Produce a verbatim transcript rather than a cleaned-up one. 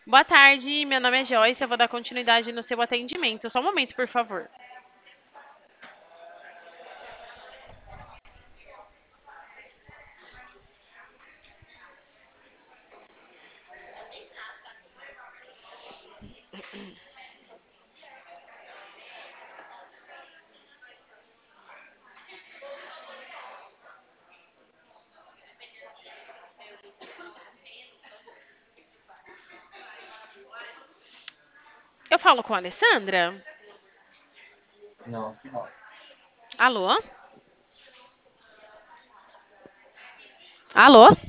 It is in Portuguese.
Boa tarde, meu nome é Joyce, eu vou dar continuidade no seu atendimento. Só um momento, por favor. Eu falo com a Alessandra? Não, aqui não. Alô? Alô?